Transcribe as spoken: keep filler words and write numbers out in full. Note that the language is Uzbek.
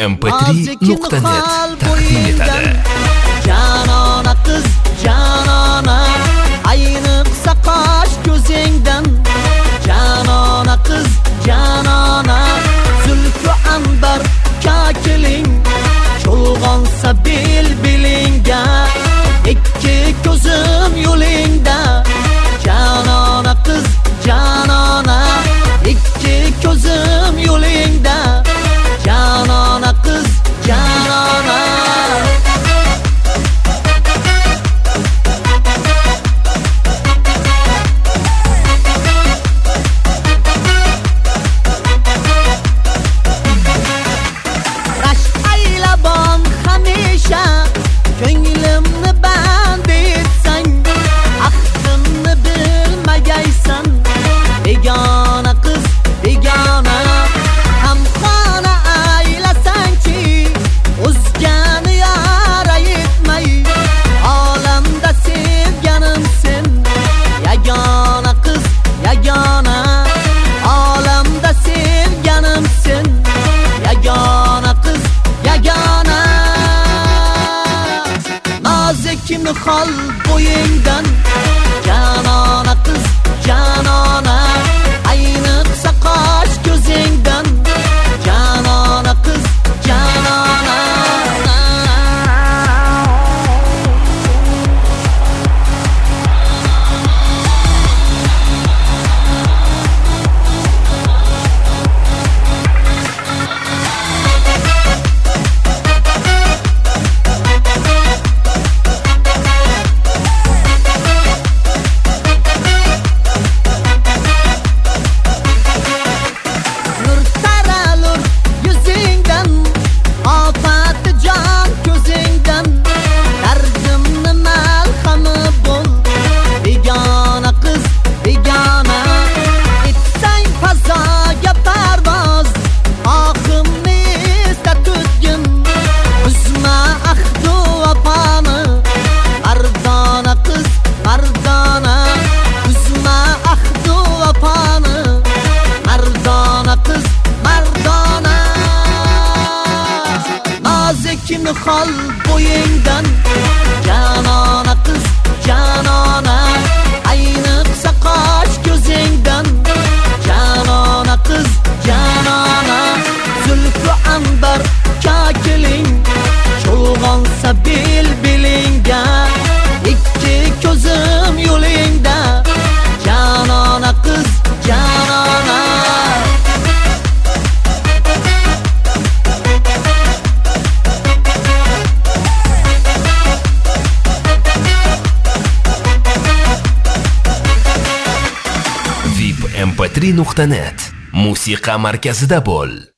em p три nuqta net taqdim etadi. Janona qiz, janona, ayniqsa qosh ko'zingdan. Janona qiz, janona, zulfi anbar kakiling, cho'lg'onsa bil bilingga, ikki ko'zim yo'lingda. Janona qiz, janona, ikki ko'zim yo'lingda. Janona qiz, janona. Ko'nglimni band etsang, aqlimni bilmagaysan. Begona qiz, begona, hamxona aylasangchi, o'zgani yara yetmay, olamda sevganim sen. Yagona qiz, yagona, olamda sevganim sen. Yagona qiz, yagona. Kimni xol bo'yingdan. Janona qiz, janona, ayniqsa qosh ko'zingdan. Janona qiz, janona. Kimni xol bo'yingdan. Janona qiz, janona, ayniqsa qosh ko'zingdan. Janona qiz, janona, zulfi anbar kakiling, cho'lg'onsa bil bilingga, ikki ko'zim yo'lingda. Janona qiz, janona. em p три nuqta net musiqa markazida bo'l.